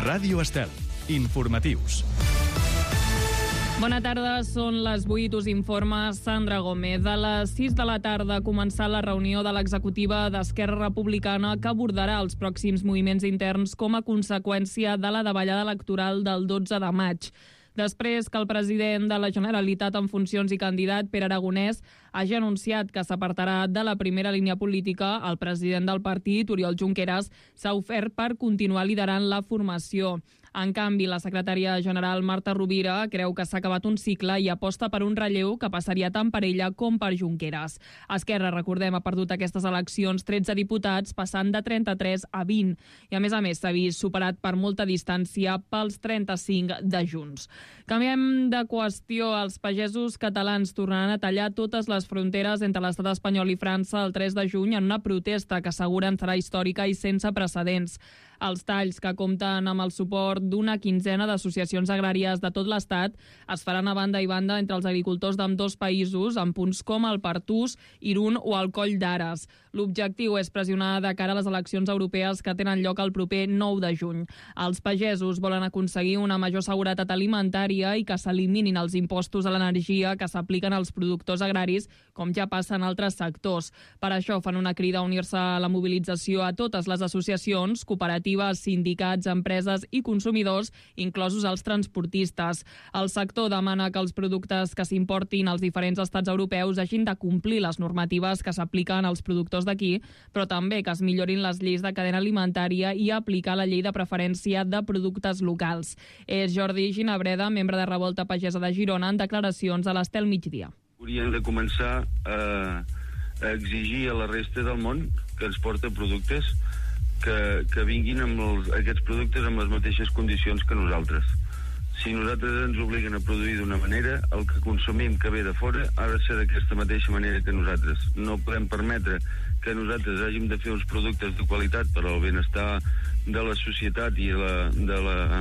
Ràdio Estel. Informatius. Bona tarda, són les 8, us informa Sandra Gómez. A les 6 de la tarda ha començat la reunió de l'executiva d'Esquerra Republicana que abordarà els pròxims moviments interns com a conseqüència de la davallada electoral del 12 de maig. Després que el president de la Generalitat en funcions i candidat, Pere Aragonès, hagi anunciat que s'apartarà de la primera línia política, el president del partit, Oriol Junqueras, s'ha ofert per continuar liderant la formació. En canvi, la secretària general Marta Rovira creu que s'ha acabat un cicle i aposta per un relleu que passaria tant per ella com per Junqueras. Esquerra, recordem, ha perdut aquestes eleccions 13 diputats, passant de 33 a 20. I a més s'ha vist superat per molta distància pels 35 de Junts. Canviem de qüestió. Els pagesos catalans tornaran a tallar totes les fronteres entre l'estat espanyol i França el 3 de juny en una protesta que asseguren serà històrica i sense precedents. Els talls, que compten amb el suport d'una quinzena d'associacions agràries de tot l'estat, es faran a banda i banda entre els agricultors d'ambdós països, en punts com el Pertús, Irún o el Coll d'Ares. L'objectiu és pressionar de cara a les eleccions europees que tenen lloc el proper 9 de juny. Els pagesos volen aconseguir una major seguretat alimentària i que s'eliminin els impostos a l'energia que s'apliquen als productors agraris, com ja passa en altres sectors. Per això fan una crida a unir-se a la mobilització a totes les associacions, cooperatives, sindicats, empreses i consumidors, inclosos els transportistes. El sector demana que els productes que s'importin als diferents estats europeus hagin de complir les normatives que s'apliquen als productors d'aquí, però també que es millorin les lleis de cadena alimentària i aplicar la llei de preferència de productes locals. És Jordi Ginabreda, membre de Revolta Pagesa de Girona, en declaracions a l'Estel Migdia. Hauríem de començar a exigir a la resta del món que ens porta productes que vinguin amb aquests productes amb les mateixes condicions que nosaltres. Si nosaltres ens obliguen a produir d'una manera, el que consumim que ve de fora ha de ser d'aquesta mateixa manera que nosaltres. No podem permetre que nosaltres hàgim de fer uns productes de qualitat per al benestar de la societat i de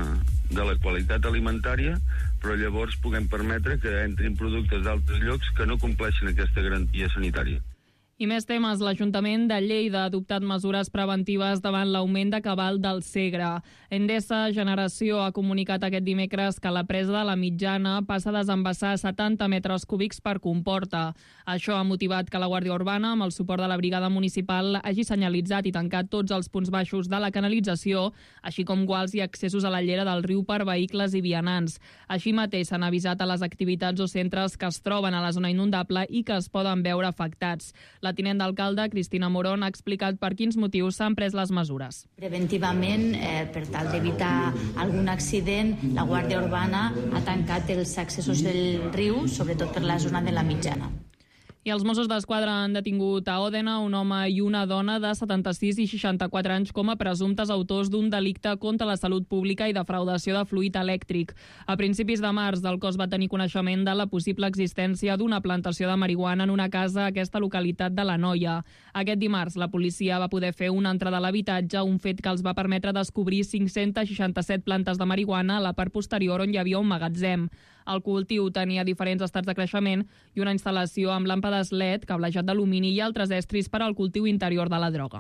la qualitat alimentària, però llavors puguem permetre que entrin productes d'altres llocs que no compleixen aquesta garantia sanitària. I més temes. L'Ajuntament de Lleida ha adoptat mesures preventives davant l'augment de cabal del Segre. Endesa Generació ha comunicat aquest dimecres que la presa de la Mitjana passa a desembassar 70 metres cúbics per comporta. Això ha motivat que la Guàrdia Urbana, amb el suport de la Brigada Municipal, hagi senyalitzat i tancat tots els punts baixos de la canalització, així com guals i accessos a la llera del riu per vehicles i vianants. Així mateix s'han avisat a les activitats o centres que es troben a la zona inundable i que es poden veure afectats. La tinent d'alcalde, Cristina Morón, ha explicat per quins motius s'han pres les mesures. Preventivament, per tal d'evitar algun accident, la Guàrdia Urbana ha tancat els accessos del riu, sobretot per la zona de la Mitjana. I els Mossos d'Esquadra han detingut a Òdena un home i una dona de 76 i 64 anys com a presumptes autors d'un delicte contra la salut pública i defraudació de fluid elèctric. A principis de març, el cos va tenir coneixement de la possible existència d'una plantació de marihuana en una casa a aquesta localitat de l'Anoia. Aquest dimarts, la policia va poder fer una entrada a l'habitatge, un fet que els va permetre descobrir 567 plantes de marihuana a la part posterior on hi havia un magatzem. El cultiu tenia diferents estats de creixement i una instal·lació amb làmpades LED, cablejat d'alumini i altres estris per al cultiu interior de la droga.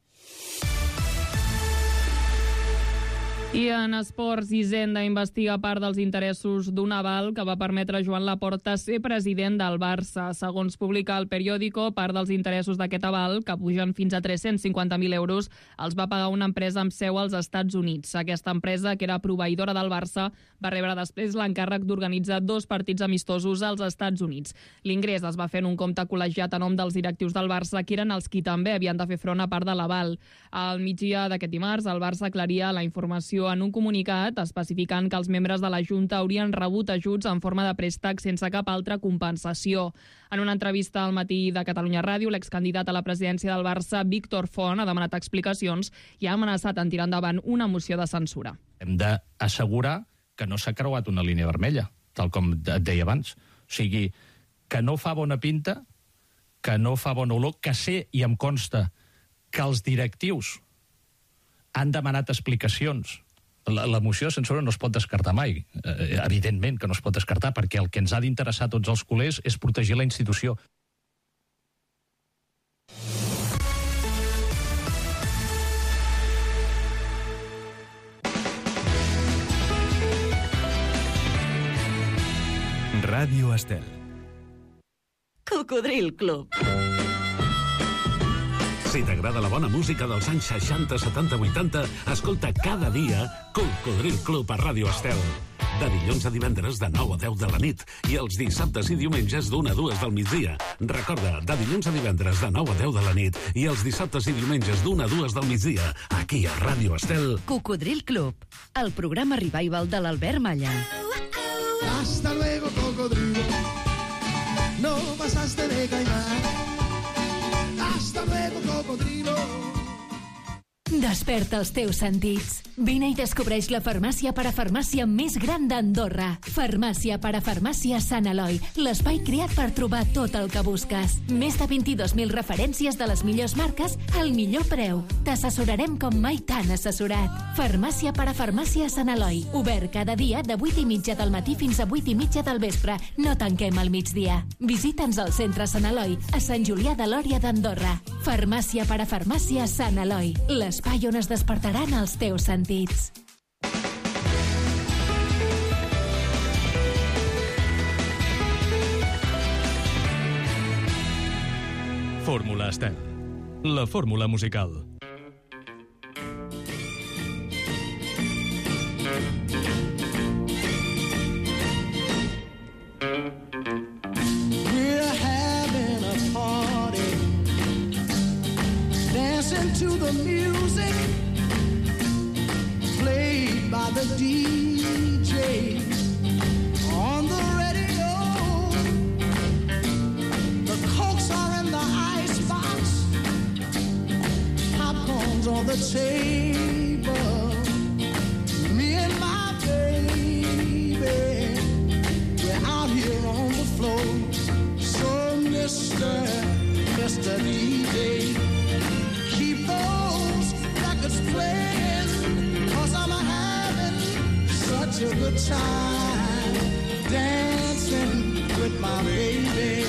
I en esports, Hisenda investiga part dels interessos d'un aval que va permetre a Joan Laporta ser president del Barça. Segons publica el periòdico, part dels interessos d'aquest aval, que pugen fins a 350.000 euros, els va pagar una empresa amb seu als Estats Units. Aquesta empresa, que era proveïdora del Barça, va rebre després l'encàrrec d'organitzar 2 partits amistosos als Estats Units. L'ingrés es va fer en un compte col·legiat a nom dels directius del Barça, que eren els qui també havien de fer front a part de l'aval. Al migdia d'aquest dimarts, el Barça aclaria la informació en un comunicat especificant que els membres de la Junta haurien rebut ajuts en forma de préstec sense cap altra compensació. En una entrevista al Matí de Catalunya Ràdio, l'excandidat a la presidència del Barça, Víctor Font, ha demanat explicacions i ha amenaçat en tirar endavant una moció de censura. Hem d'assegurar que no s'ha creuat una línia vermella, tal com et deia abans. O sigui, que no fa bona pinta, que no fa bona olor, que sé i em consta que els directius han demanat explicacions. La moció de censura no es pot descartar mai. Evidentment que no es pot descartar, perquè el que ens ha d'interessar a tots els culers és protegir la institució. Ràdio Estel. Cocodril Club. Si t'agrada la bona música dels anys 60, 70, 80, escolta cada dia Cocodril Club a Ràdio Estel. De dilluns a divendres de 9 a 10 de la nit i els dissabtes i diumenges d'1 a 2 del migdia. Recorda, de dilluns a divendres de 9 a 10 de la nit i els dissabtes i diumenges d'1 a 2 del migdia, aquí a Ràdio Estel. Cocodril Club, el programa revival de l'Albert Malla. Hasta luego, cocodrilo. No pasaste de caimán. Hasta luego, cocodrilo. Desperta els teus sentits. Vine i descobreix la farmàcia parafarmàcia més gran d'Andorra. Farmàcia parafarmàcia Sant Eloi. L'espai creat per trobar tot el que busques. Més de 22.000 referències de les millors marques al millor preu. T'assessorarem com mai t'han assessorat. Farmàcia parafarmàcia Sant Eloi. Obert cada dia de 8:30 del matí fins a 8:30 del vespre. No tanquem al migdia. Visita'ns al centre Sant Eloi, a Sant Julià de Lòria d'Andorra. Farmàcia parafarmàcia Sant Eloi. L'espai on es despertaran els teus sentits. Fórmula Estel. La fórmula musical. We're having a party, dancing to the music played by the DJ on the radio. The Cokes are in the icebox, popcorn's on the table. Me and my baby, we're out here on the floor. So Mr. DJ, keep those records playing, 'cause I'm having such a good time dancing with my baby.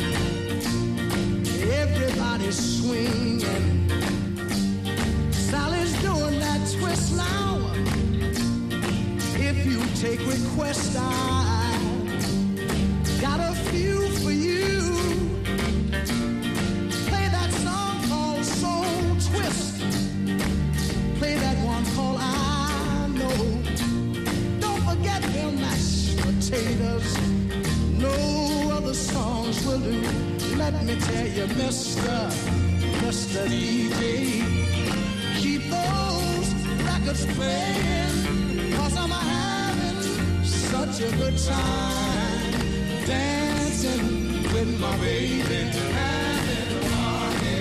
Everybody's swinging, Sally's doing that twist now. If you take requests, I got a few for you. Play that song called Soul Twist. Play that one called I Know. Don't forget them mashed potatoes. No other songs will do. Let me tell you, Mr. DJ, keep those records playing, 'cause I'm having such a good time dancing with my baby. Having a party.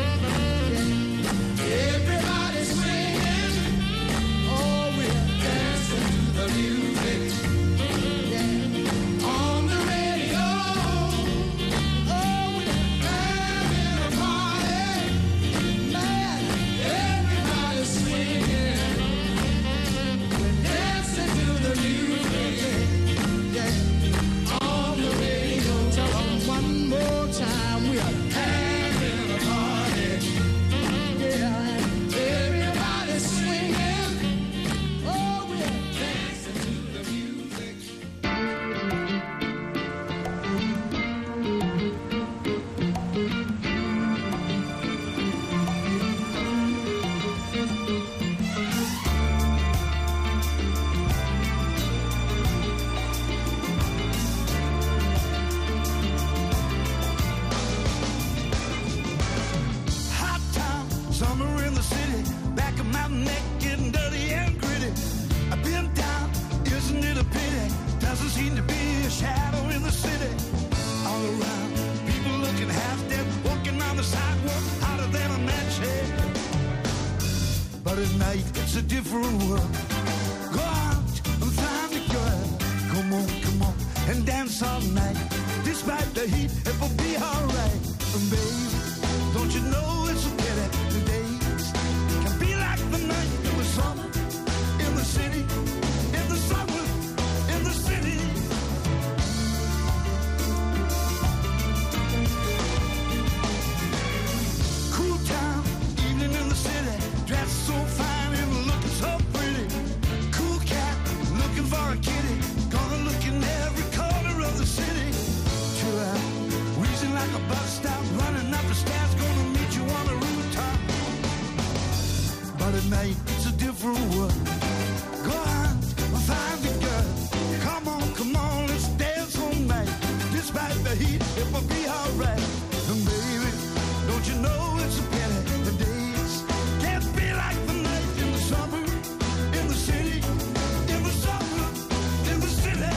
Everybody's swinging. Oh, we're dancing to the music. Yeah. On the radio. Oh, we're having a party. Man, everybody's swinging. We're dancing to the music. Yeah. On the radio. Tell them one more time. We are having a party. Yeah. Everybody's swinging. Oh, we're dancing to the music. Hot time, summer in the city, back of my neck getting dirty and gritty. I've been down, isn't it a pity? Doesn't seem to be a shadow in the city. All around, people looking half dead, walking on the sidewalk, hotter than a match head. But at night, it's a different world. Go out and find a girl. Come on, and dance all night. Despite the heat, it will be alright. And baby, don't you know it's a pity the days can be like the night in the summer, in the city, in the summer, in the city. Cool town, evening in the city, dressed so fine and looking so pretty. Cool cat, looking for a kitty, gonna look in every corner of the city. night, it's a different world. Go on, find the girl. Come on, let's dance all night. Despite the heat, it will be alright. And baby, don't you know it's a pity the days can't be like the night in the summer, in the city, in the summer, in the city.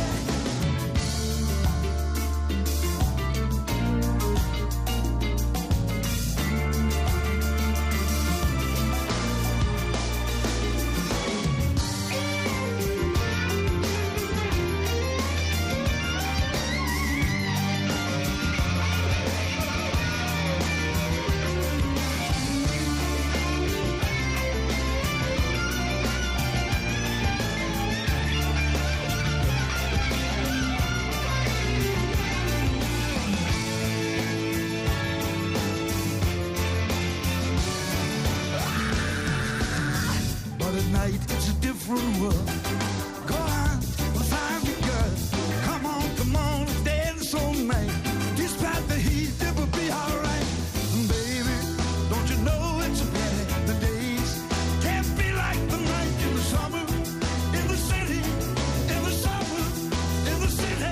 It's a different world. Go on, find the girl. Come on, dance all night. Despite the heat, it will be alright. Baby, don't you know it's a pity the days can't be like the night in the summer, in the city, in the summer, in the city.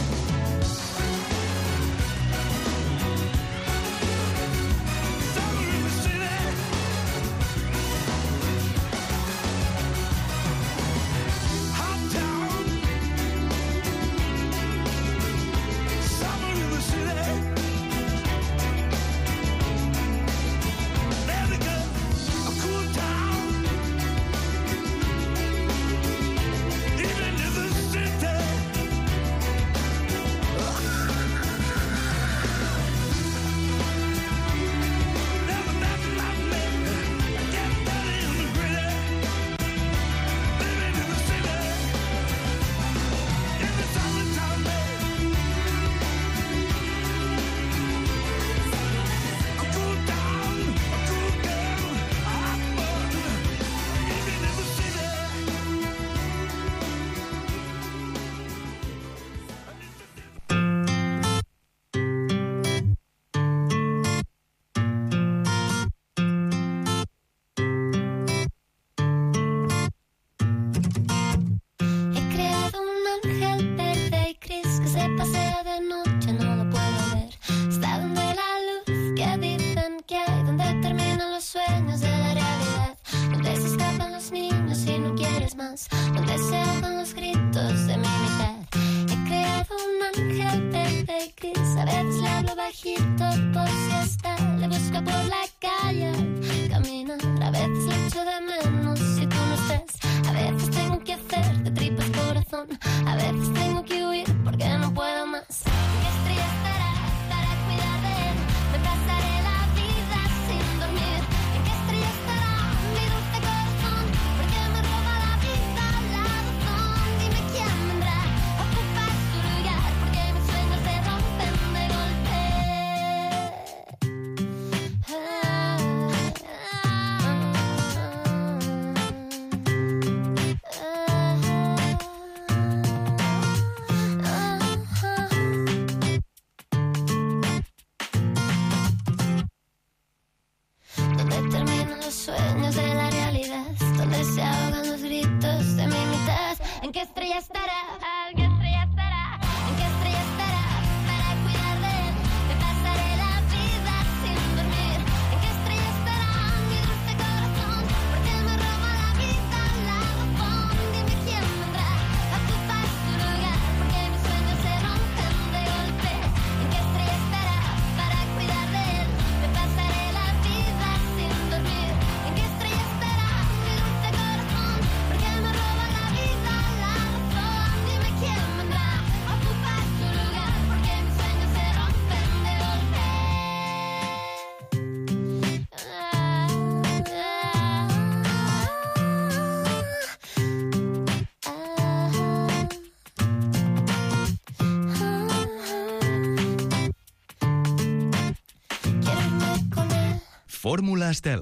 Summer in the city. Fórmula Estel.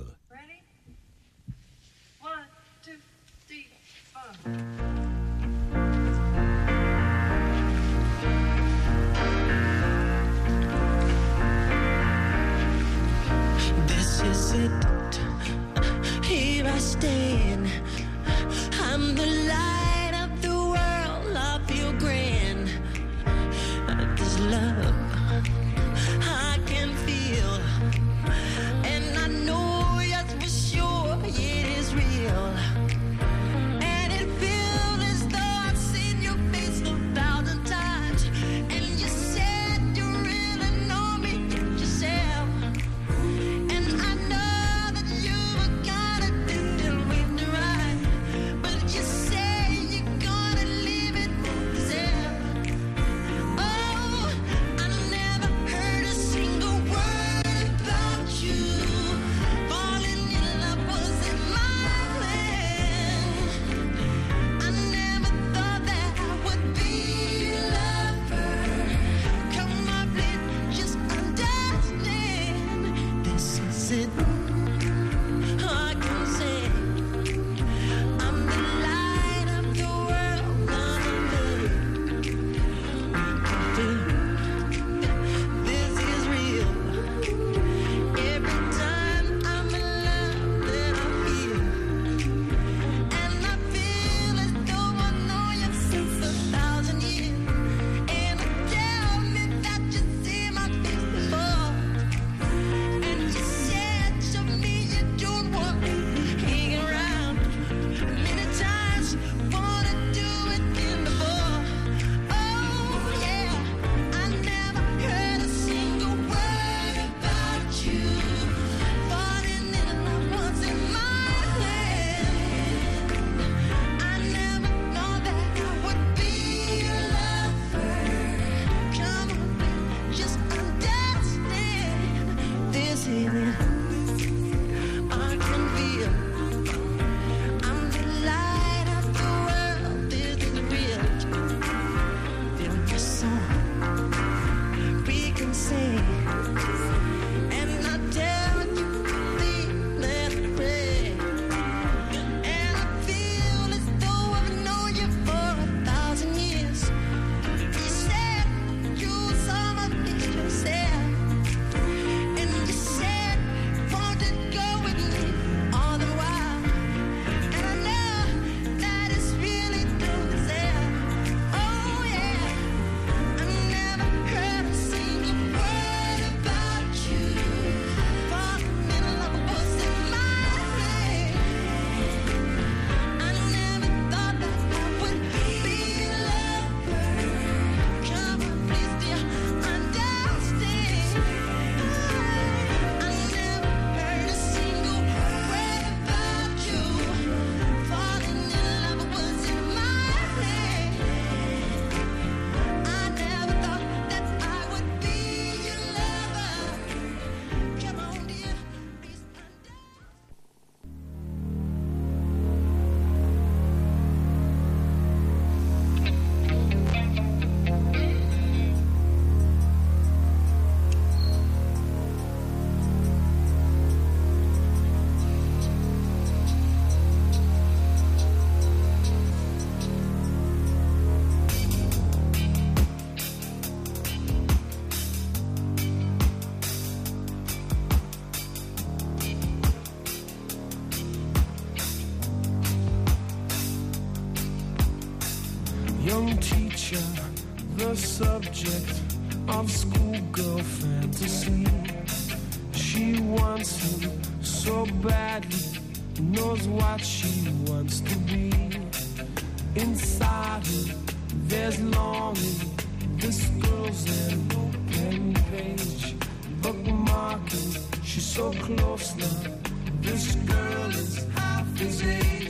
This is it. Here trust in. I'm the light of the world, I feel grand. This love I can feel, and I know yes for sure it is real. And it feels as though I've seen your face 1,000 times, and you said you really know me yourself. And I know that you were gonna do it right, but you say you're gonna leave it yourself. Oh, I never heard a single word about you. Falling in love wasn't my plan. I never thought that I would be a lover. Come on, please, just understand. This is it. I can say I'm the light of the world. I'm the this is real. Every time I'm in love, then I feel, and I feel as though I know you since 1,000 years. And tell me that you see my face before, and you said to me you don't want me hanging around. Many times wanna do it again before. Oh yeah, I never heard a single word about you. Falling in love wasn't my plan. I never thought that I would be a lover. Come on, just understand. This is it. I can feel I'm the light of the world. This is real. Feel your song. We can sing. And I tell you to believe, let it pray. And I feel as though I've known you for 1,000 years. You said you saw my face yourself, and you said wanted to go with me all the while. And I know that it's really true to say, oh yeah, I never heard a single word about you. Falling in love wasn't my plan. I never thought that I would be a lover. Come on, please, dear, understand. I never heard a single word about you. Falling in love wasn't my plan. I never thought that I would be your lover. Come on, dear, please Young teacher, the subject of schoolgirl fantasy. She wants him so badly, knows what she wants to be. Inside her, there's longing. This girl's an open page, bookmarking. She's so close now. This girl is half his age.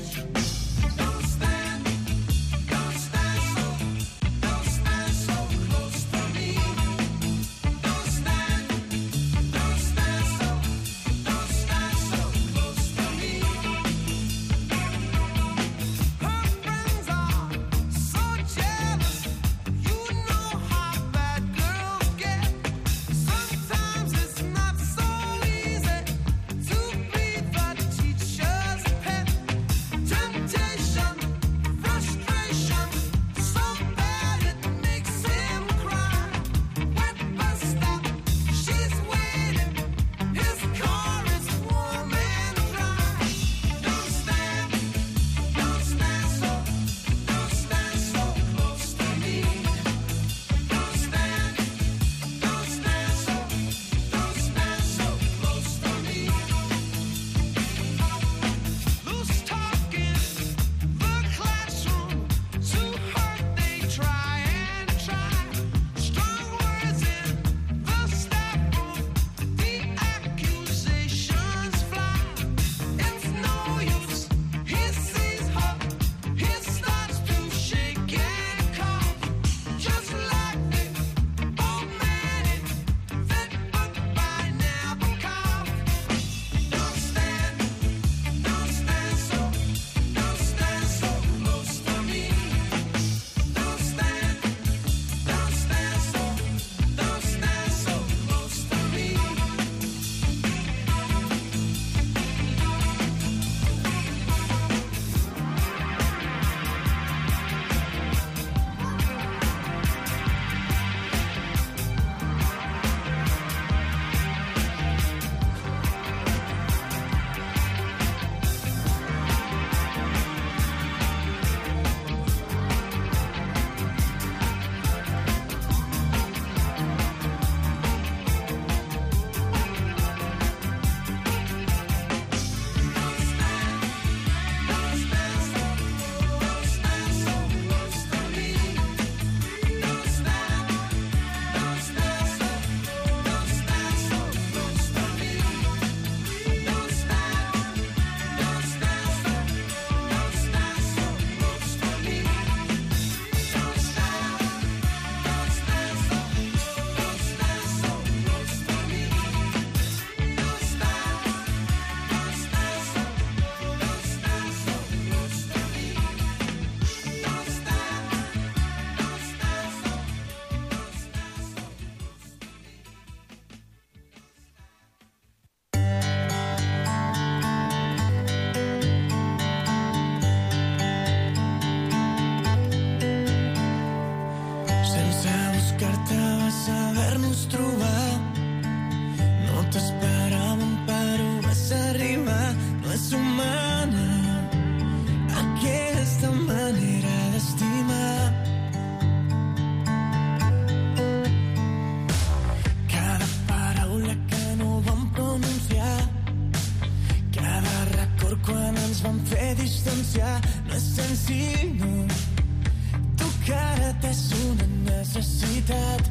distanciar no és senzill, no. Tocar-te és una necessitat.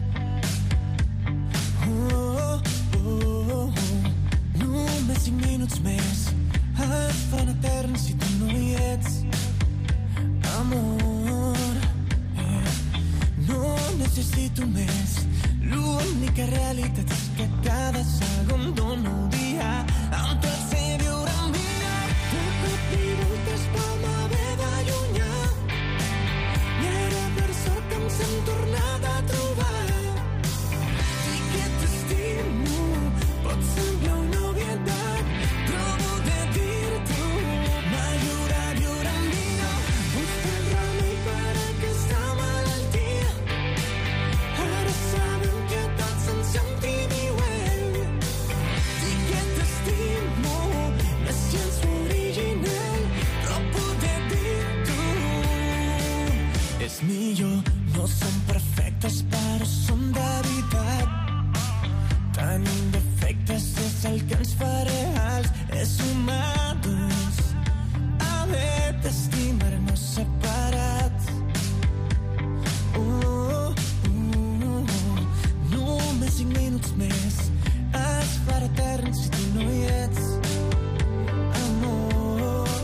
Només 5 minuts més es fan eterns si tu no hi ets, amor. No necessito més. L'única realitat és que cada segon d'un nou dia amb tu et sé viure millor. De cop i volta es vam haver d'allunyar i ara per sort que ens hem tornat a trobar. I que t'estimo pot semblar una obvietat, però voler dir-t'ho m'ajuda a viure millor. Busca el remei per aquesta malaltia. Ara sabem que tots ens sentim igual. I que t'estimo no és gens original, però poder dir-t'ho és millor. No som perfectes però som de veritat. Tenim defectes, és el que ens fa reals. És humà, doncs, haver d'estimar-nos separats. Només 5 minuts més es farà etern si tu no hi ets, amor.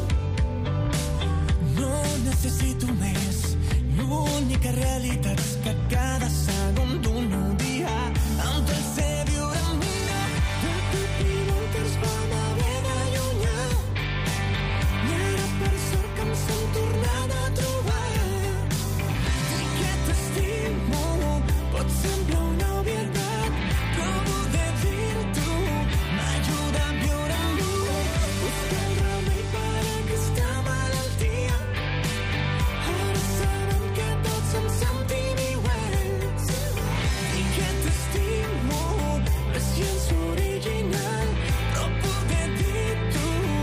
No necessito més. L'única realitat és que cada segon d'un nou dia amb tu et sé viure millor. De cop i volta ens vam haver d'allunyar i ara per sort que ens hem tornat a trobar. I que t'estimo pot semblar una obvietat, però poder dir-t'ho m'ajuda a viure millor. Busca el remei per aquesta malaltia. Ara sabem que tots ens sentim iguals. I que t'estimo no és gens original, però poder dir-t'ho.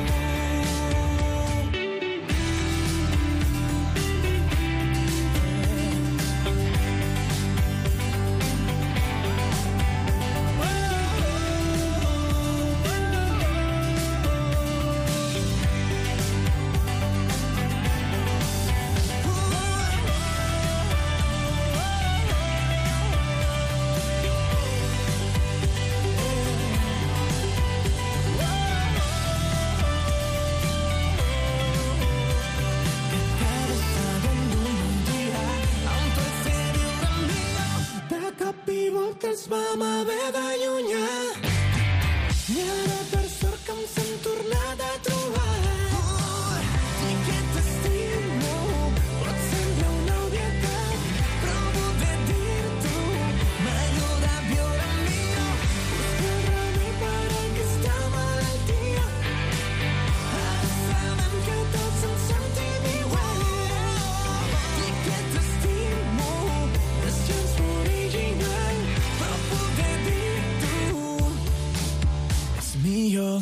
Cada segon d'un nou dia amb tu et sé viure millor. De cop i volta ens vam haver d'allunyar i ara per sort que ens hem tornat a trobar. I que t'estimo pot semblar una obvietat, però poder dir-t'ho m'ajuda a viure millor. Busca el remei per aquesta malaltia. Ara sabem que tots ens sentim igual. I que t'estimo no és gens original, però poder dir-t'ho és millor.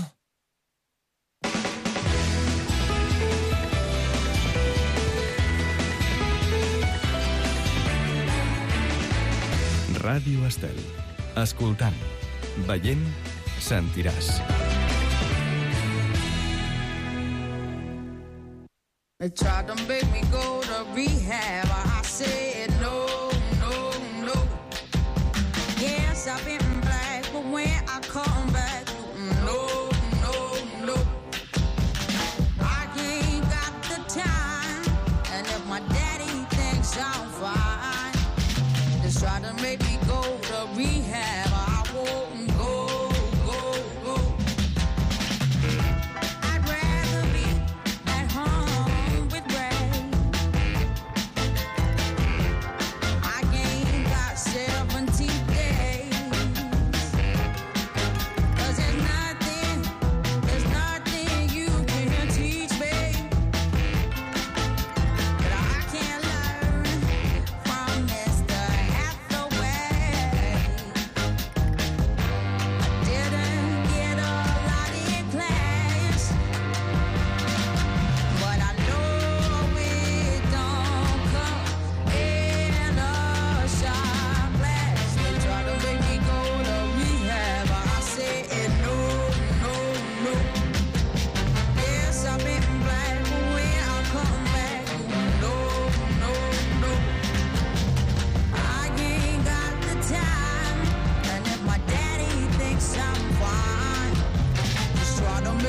Ràdio Estel. Escoltant, veient, sentiràs. They tried to make me go to rehab. I said no, no, no. Yes, I've been black, but when I come back, no, no, no. I ain't got the time, and if my daddy thinks I'm fine, they try to make me go to rehab. I won't go, go, go. I'd rather be at home with Ray. I ain't got 70 days.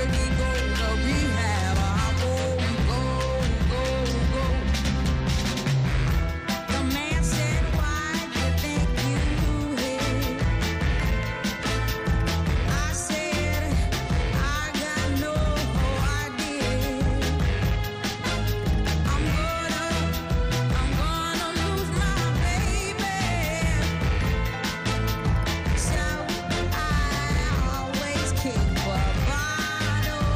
make me go to rehab. I won't go. The man said, why do you think you hit? I said, I got no idea. I'm gonna lose my baby. So I always keep a bottle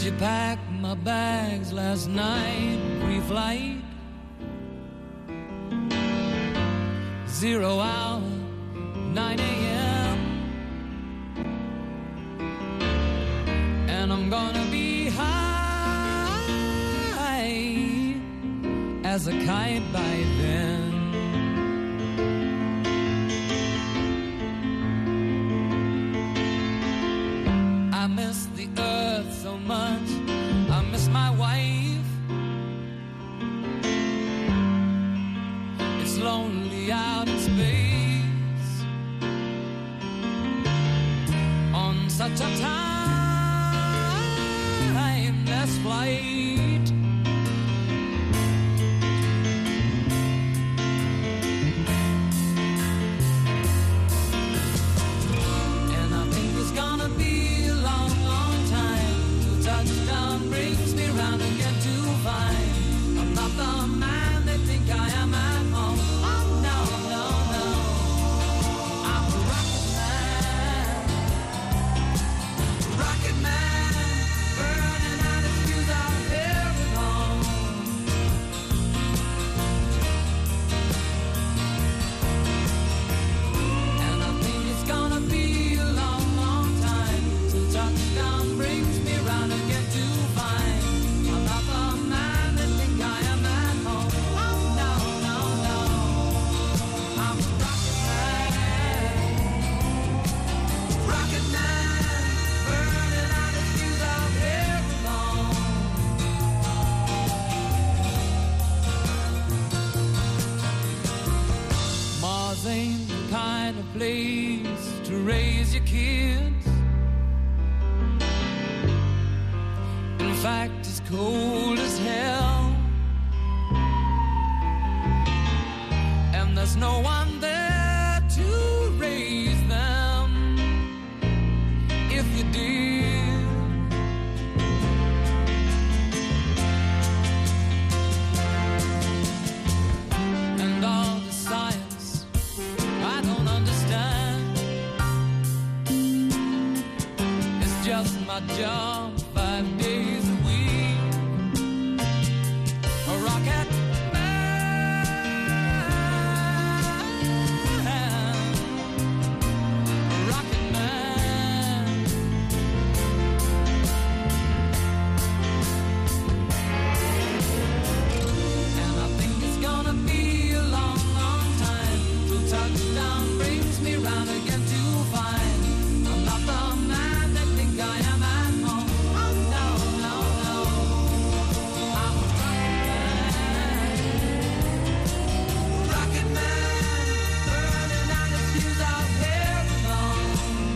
you pack my bags last night? Pre-flight, 0 hour, 9 a.m. And I'm gonna be high as a kite by then. I miss the earth so much, I miss my wife. It's lonely out in space on such a timeless flight. And I think it's gonna be a long, long time till touchdown brings me round again to find I'm not the man they think I am at home. Oh no, no, no, I'm a rocket man, burning out his fuse out here at home. And I think it's gonna be a long, long time till touchdown brings me round again to find I'm not the man they think I am at home. Oh no, no, no, I'm a rocket man, burning out his fuse out here alone. Mars ain't the kind of place to raise your kids. In fact, it's cold as hell, and there's no one there to raise them if you did. And all the science I don't understand, it's just my job 5 days a week. A rocket man, a rocket man. And I think it's gonna be a long, long time till touchdown brings me round again to find I'm not the man they think I am at home. Oh no, no, no, I'm a rocket man, burning out his fuse out here alone.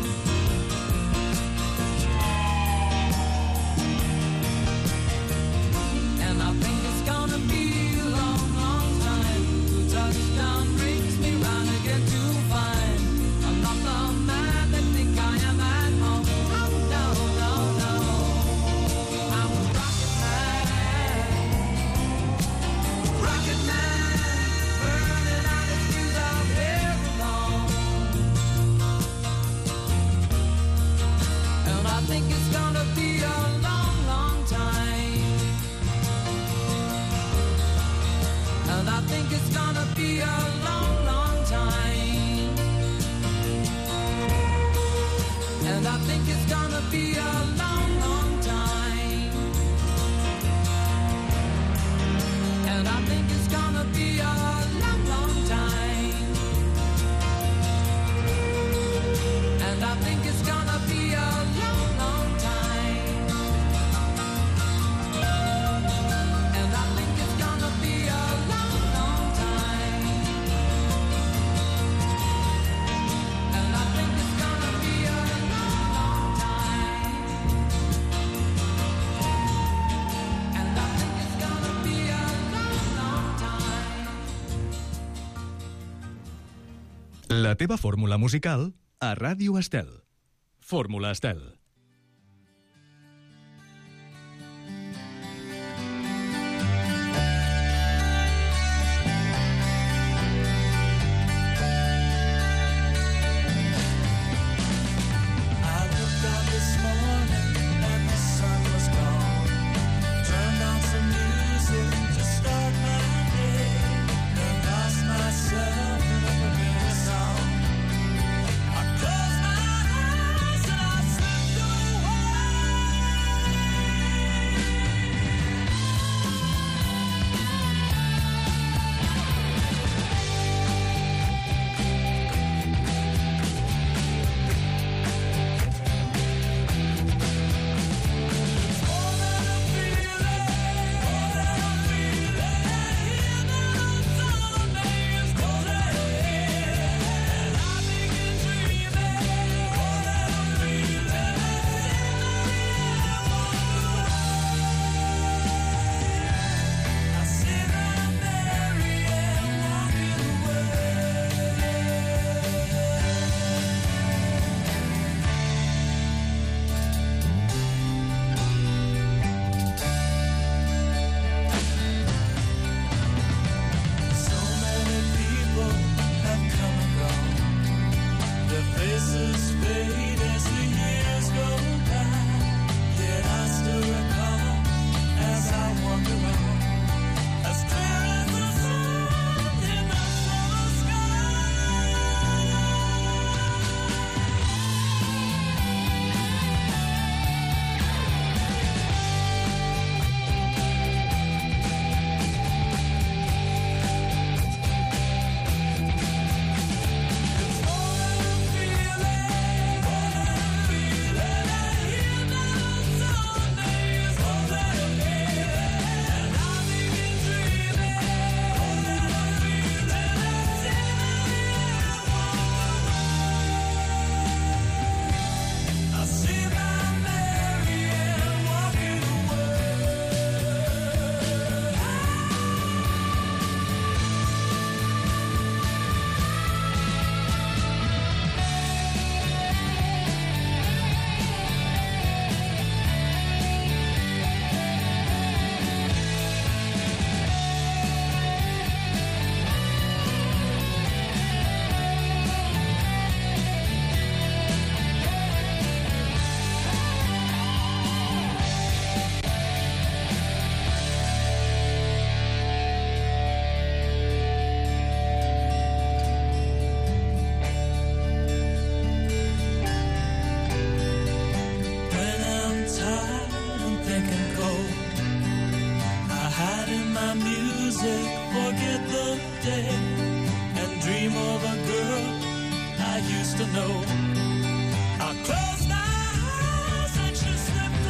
And I think it's gonna be a long, long time till touchdown brings me round again to find I'm not the man they think I am at home. Oh no, no, no, I'm a rocket man, burning out his fuse out here alone. And I think it's gonna be a long, long time. And I think it's gonna be a long, long time. And I think it's gonna be a long, long time. And I think it's gonna be a long, long time. And I think it's gonna be a long, long time. And I think it's gonna be a long, long time. And I think it's gonna be a long, long time. And I think it's gonna be a long, long time. La teva fórmula musical a Ràdio Estel. Fórmula Estel. I looked out this morning and the sun was gone. day and dream of a girl I used to know. I close my eyes and she slipped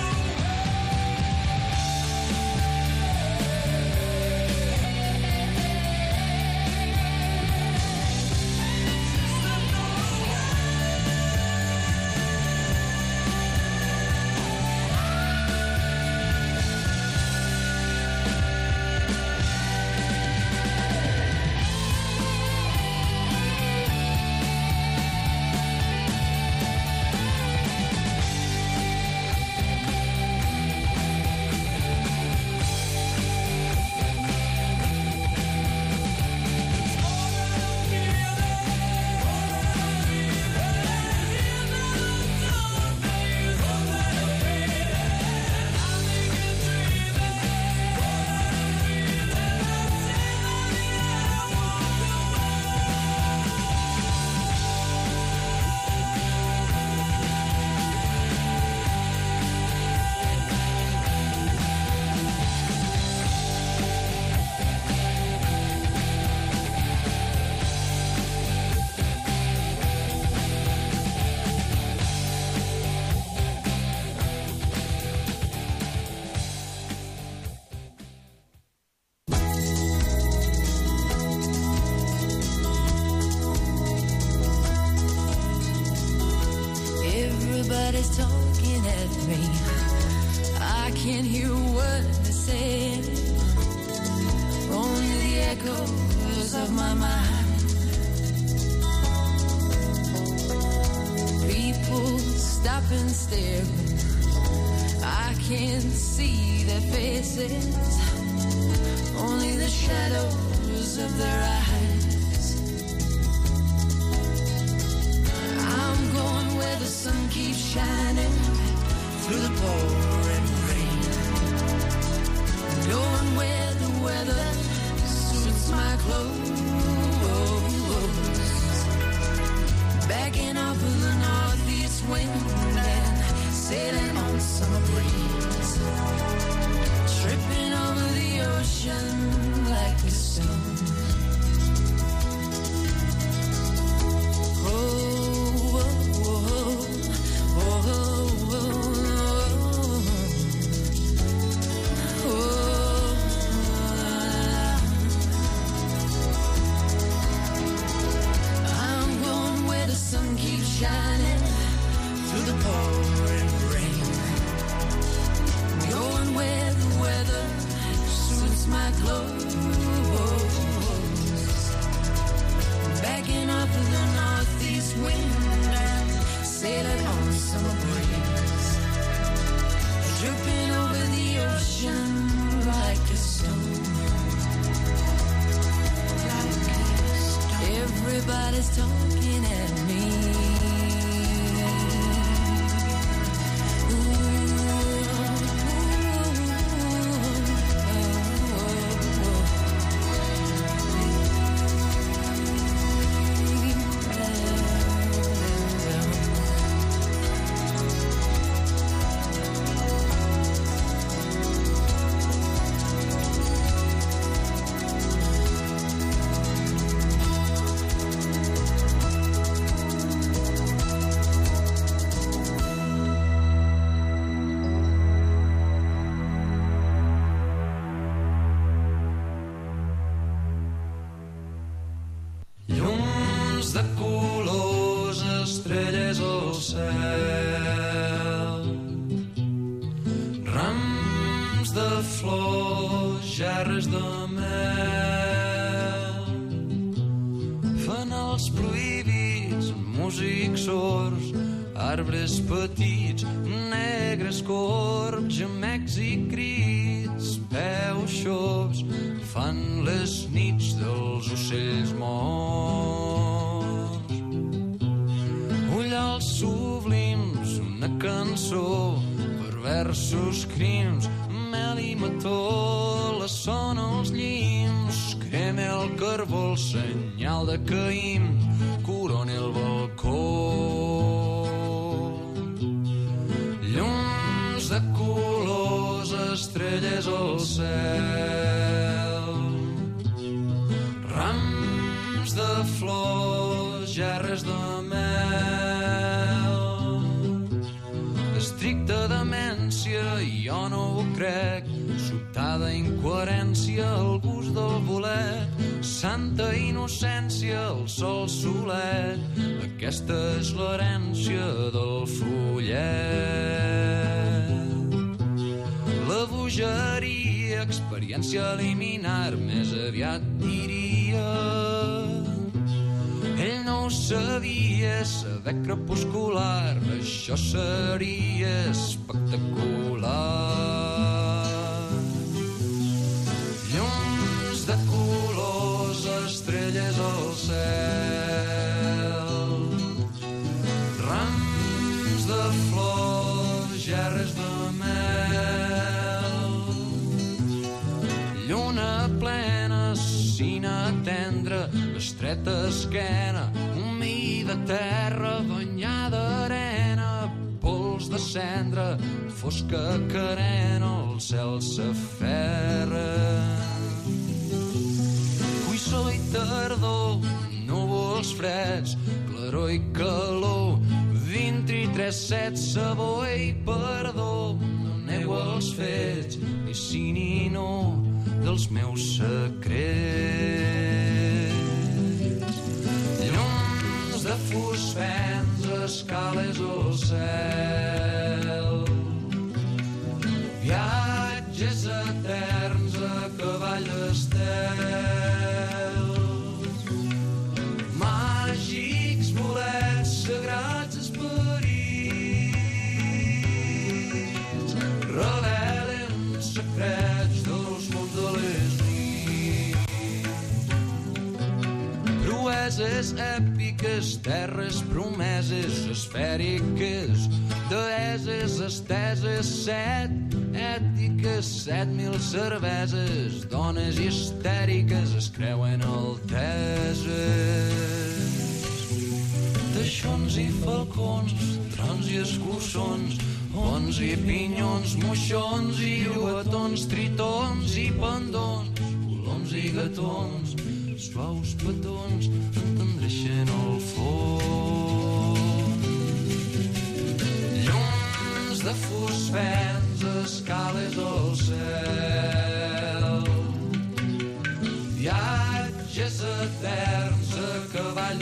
Everybody's talking at me. I can't hear a word they're saying. Only the echoes of my mind. People stop and stare. I can't see their faces. Only the shadows of their eyes. I'm going where the sun keeps shining through the pouring rain. Going where the weather suits my clothes. Backing off of the northeast wind and sailing on summer breeze. Tripping over the ocean like a stone. Shining through the pouring rain. Going where the weather suits my clothes. Backing up in the northeast wind and sailing on summer breeze. Dripping over the ocean like a stone. Everybody's talking at me. Arbres petits, negres corbs, gemecs i crits, peus xops, fan les nits dels ocells morts. Ullals sublims, una cançó, per versos crims, mel i mató, la son als llims, crema el carbó, el senyal de Caïm, corona el balcó. Llums de colors, estrelles al cel, rams de flors, gerres de mel. Estricta demència, jo no ho crec. Sobtada incoherència, el gust del bolet. Santa innocència, el sol solet. Aquesta és l'herència del follet. La bogeria, experiència a eliminar, més aviat diria. Ell no ho sabia, saber crepuscular, això seria espectacular. Llums de colors, estrelles al cel, rams de flors, gerres de mel, lluna plena, sina tendra, estreta esquena, humida terra, banyada arena, pols de cendra, fosca carena, el cel s'aferra. Cuissó i tardor, núvols freds, claror i calor, 23-7, sabor i perdó, no nego els fets, ni sí ni no, dels meus secrets. Llums de fosfens, escales al cel, viatges eterns a cavall d'estels, màgics bolets, sagrats esperits, revelen secrets dels mons de les nits. Proeses èpiques, terres promeses, esfèriques, deeses esteses, 7 ètiques, 7.000 cerveses, dones histèriques es creuen alteses. Teixons i falcons, trons i escurçons, bons i pinyons, moixons i llogatons, tritons i pendons, coloms i gatons, suaus petons entendreixen el fons. Llums de fosfens, escales al cel, viatges eterns a cavall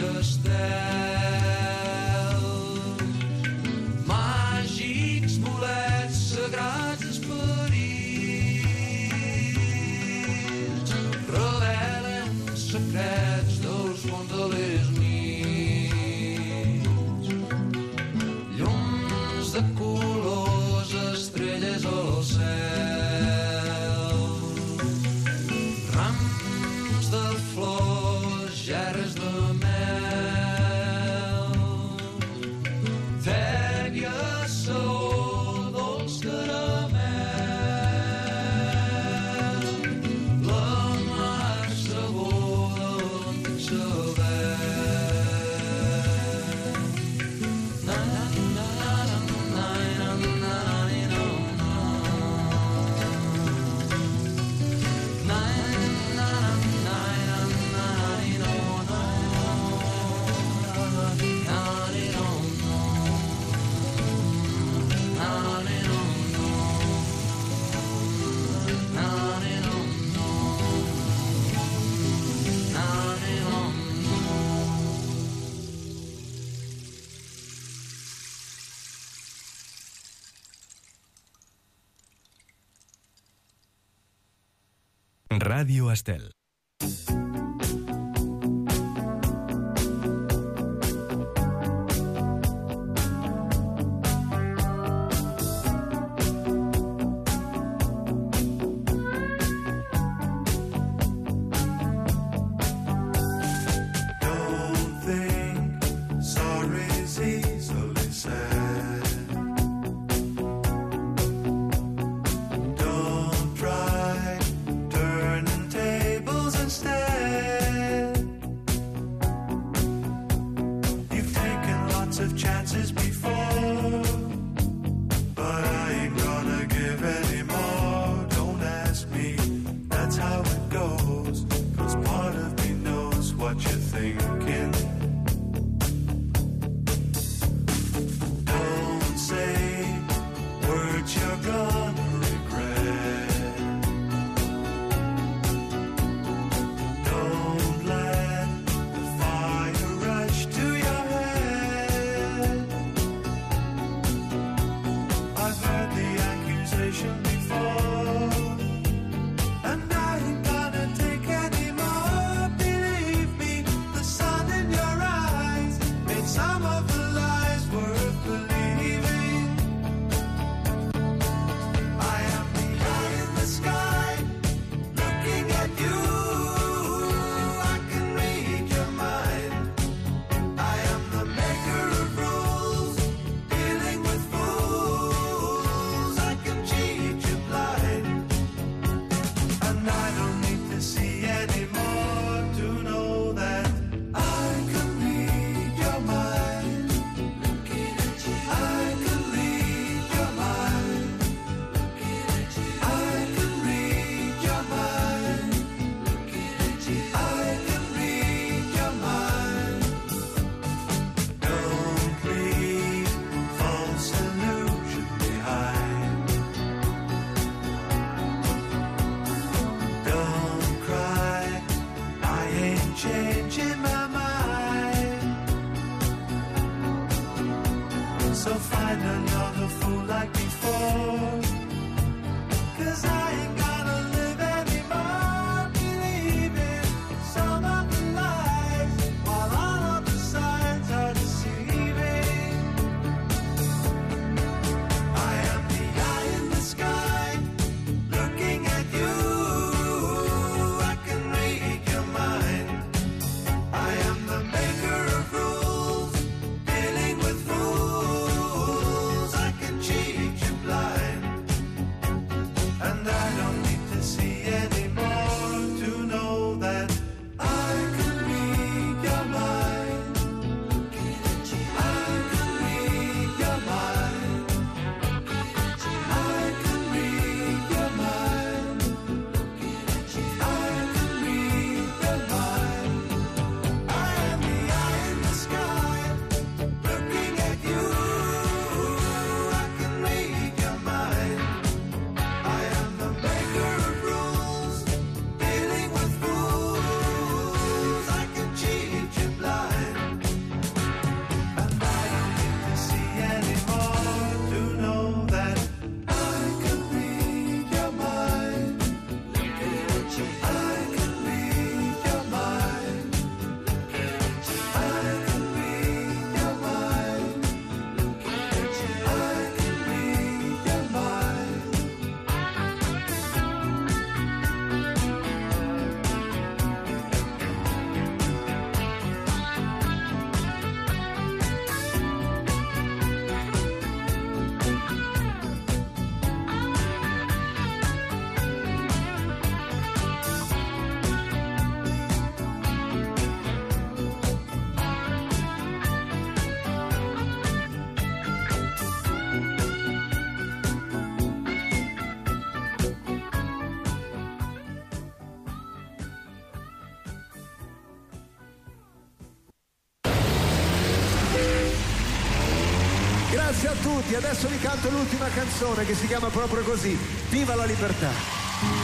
d'estels, màgics bolets, sagrats esperits, revelen secrets dels mons de les nits. Llums de colors, estrelles al cel, rams de flors, gerres de mel, tèbia, saó, dolç caramel, la mar sabor de l'antic saber. Na, na, na, na, na, na, na, na, na, Ràdio Estel. Don't try turning tables. So find another fool like before, 'cause I ain't gonna live anymore believing some of the lies, while all of the signs are deceiving. I am the eye in the sky, looking at you, I can read your mind. I am the maker of rules, dealing with fools, I can cheat you blind. And I don't need to see anymore to know that I can read your mind. I can read your mind. I can read your mind. I can read your mind. I am the eye in the sky, looking at you. I can read your mind. I am the maker of rules, dealing with fools. I can cheat you blind. And I don't need to see anymore to know that I can read your mind. I can read your mind. I can read your mind. I can read your mind. Grazie a tutti, adesso vi canto l'ultima canzone che si chiama proprio così, Viva la libertà.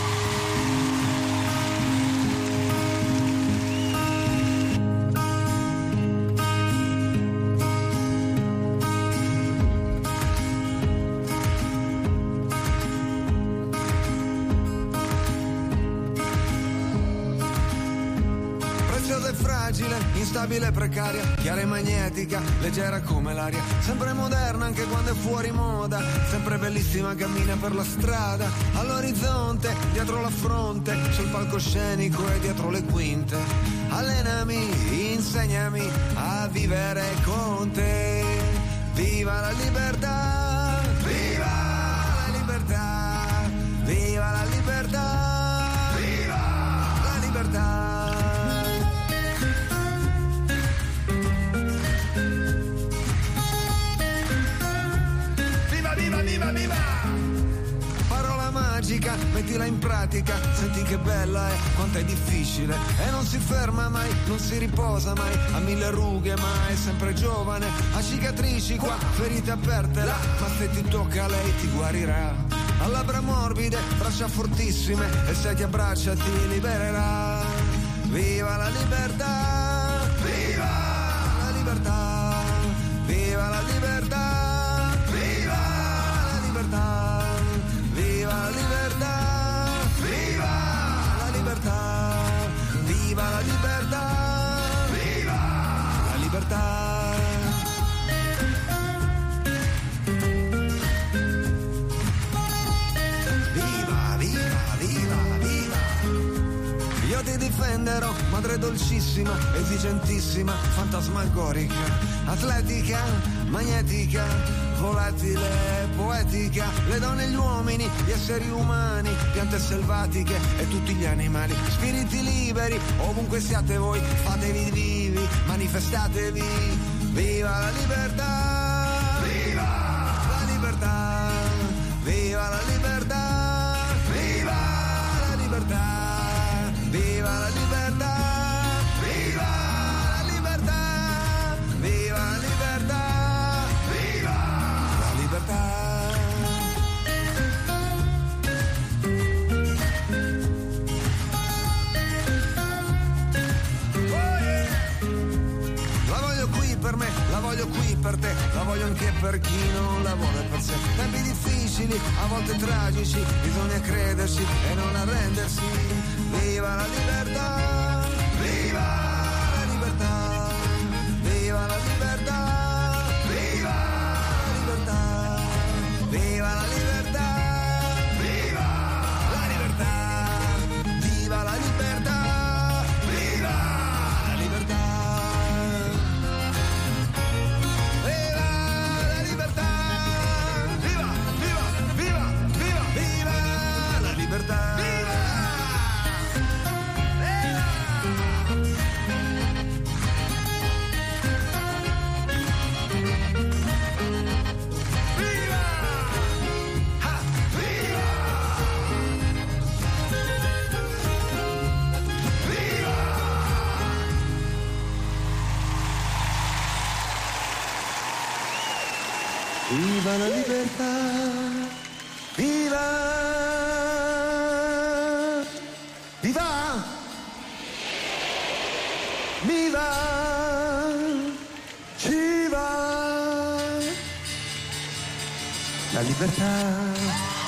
Preziosa e fragile, instabile e precaria, chiara e magnetica, leggera come l'aria, sempre moderna anche quando è fuori moda, sempre bellissima cammina per la strada, all'orizzonte, dietro la fronte, sul palcoscenico e dietro le quinte. Allenami, insegnami a vivere con te. Viva la libertà! Viva la libertà! Viva la libertà! Viva la libertà! Viva, viva! Parola magica, mettila in pratica, senti che bella è, quanto è difficile, e non si ferma mai, non si riposa mai, ha mille rughe ma è sempre giovane, ha cicatrici qua, ferite aperte là, ma se ti tocca lei ti guarirà, ha labbra morbide, braccia fortissime, e se ti abbraccia ti libererà. Viva la libertà! Viva la libertà! Viva la libertà! Viva la libertà, viva la libertà, viva la libertà, viva la libertà. Viva, viva, viva, viva. Io ti difenderò, madre dolcissima, esigentissima, fantasmagorica, atletica, magnetica, volatile, poetica, le donne e gli uomini, gli esseri umani, piante selvatiche e tutti gli animali, spiriti liberi, ovunque siate voi, fatevi vivi, manifestatevi. Viva la libertà! Viva la libertà! Viva la libertà! Viva la libertà! Viva la libertà! Viva la libertà! Viva la libertà! La voglio qui per me, la voglio qui per te, anche per chi non la vuole per sé. Tempi difficili, a volte tragici, bisogna credersi e non arrendersi. Viva la libertà, viva la libertà, viva la libertà, viva la libertà, viva la libertà, viva la libertà, viva la libertà. Viva la libertà, viva, viva, viva, ci va la libertà.